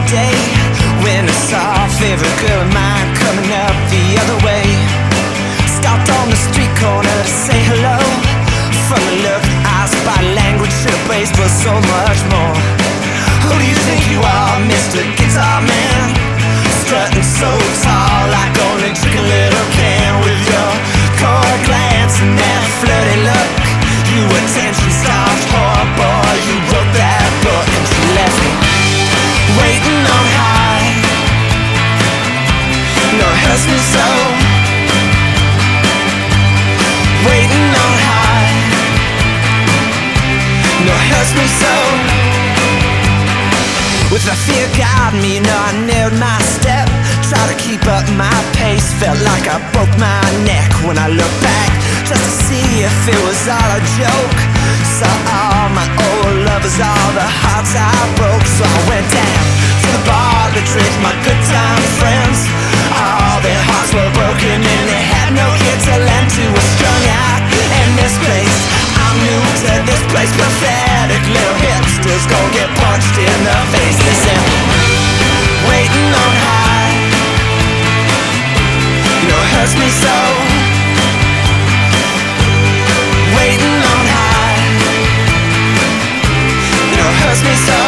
day when I saw a favorite girl of mine coming up the other way. Stopped on the street corner to say hello. From the look, eyes, body language, should have braced for so much more. Who do you think you are, Mr. Guitar Man? Strutting so tall like only chicken little can. With your cold glance and that flirty look, you attention-starved whore boy. You wrote that book and you left me waiting on high. No, it hurts me so. Waiting on high. No, it hurts me so. With my fear guiding me, you know I nailed my step. Tried to keep up my pace, felt like I broke my neck when I looked back, just to see if it was all a joke. Saw all my old lovers, all the hearts I broke. So I went down to the bar to drink my good time friends. All their hearts were broken and they had no ear to lend to a strung out. And this place, I'm new to this place. Pathetic little hipsters gon' get punched in the face. Listen, waiting on high. You know it hurts me so. Waiting on high. You know it hurts me so.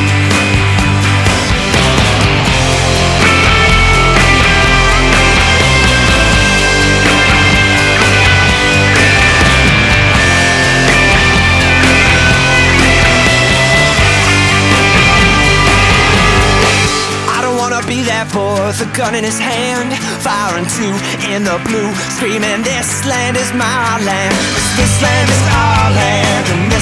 Be that boy with a gun in his hand, firing two in the blue, screaming, this land is my land, 'cause this land is our land. And